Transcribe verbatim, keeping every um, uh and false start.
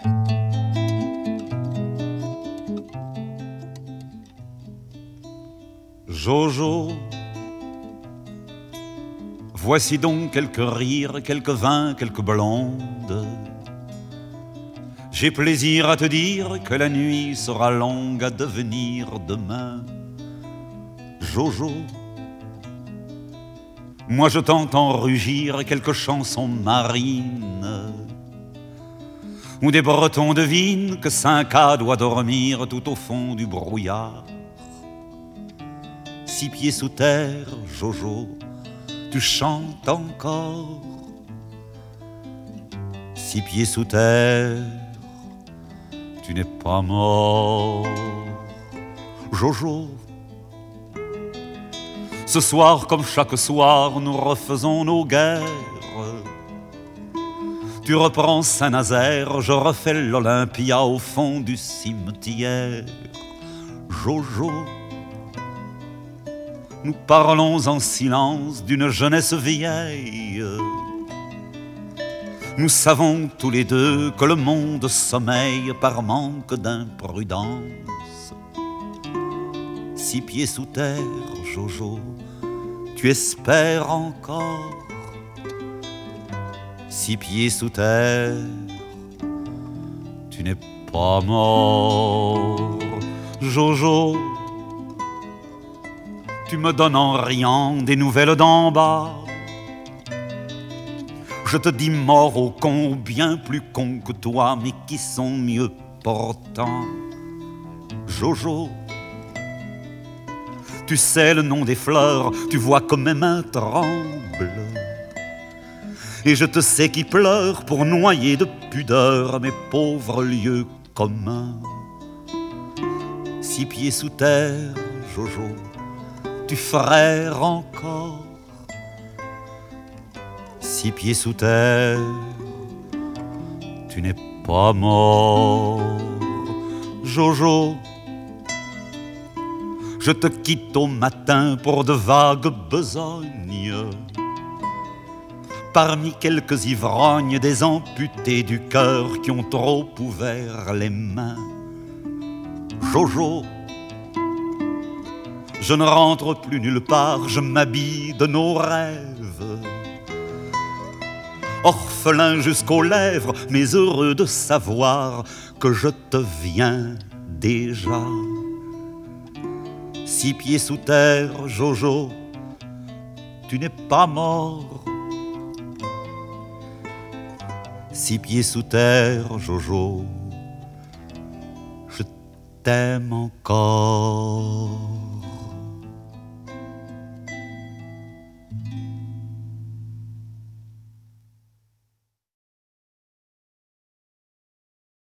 Jojo, voici donc quelques rires, quelques vins, quelques blondes. J'ai plaisir à te dire que la nuit sera longue à devenir demain. Jojo, moi je t'entends rugir quelques chansons marines, où des Bretons devinent que Cinq-A doit dormir tout au fond du brouillard. Six pieds sous terre, Jojo, tu chantes encore. Six pieds sous terre, tu n'es pas mort. Jojo, ce soir comme chaque soir, nous refaisons nos guerres. Tu reprends Saint-Nazaire, je refais l'Olympia au fond du cimetière. Jojo, nous parlons en silence d'une jeunesse vieille. Nous savons tous les deux que le monde sommeille par manque d'imprudence. Six pieds sous terre, Jojo, tu espères encore. Six pieds sous terre, tu n'es pas mort. Jojo, tu me donnes en riant des nouvelles d'en bas. Je te dis mort aux cons, bien plus cons que toi, mais qui sont mieux portants. Jojo, tu sais le nom des fleurs, tu vois que mes mains tremblent. Et je te sais qui pleure pour noyer de pudeur mes pauvres lieux communs. Six pieds sous terre, Jojo, tu frères encore. Six pieds sous terre, tu n'es pas mort. Jojo, je te quitte au matin pour de vagues besognes. Parmi quelques ivrognes, des amputés du cœur qui ont trop ouvert les mains. Jojo, je ne rentre plus nulle part, je m'habille de nos rêves. Orphelin jusqu'aux lèvres, mais heureux de savoir que je te viens déjà. Six pieds sous terre, Jojo, tu n'es pas mort. Six pieds sous terre, Jojo, je t'aime encore.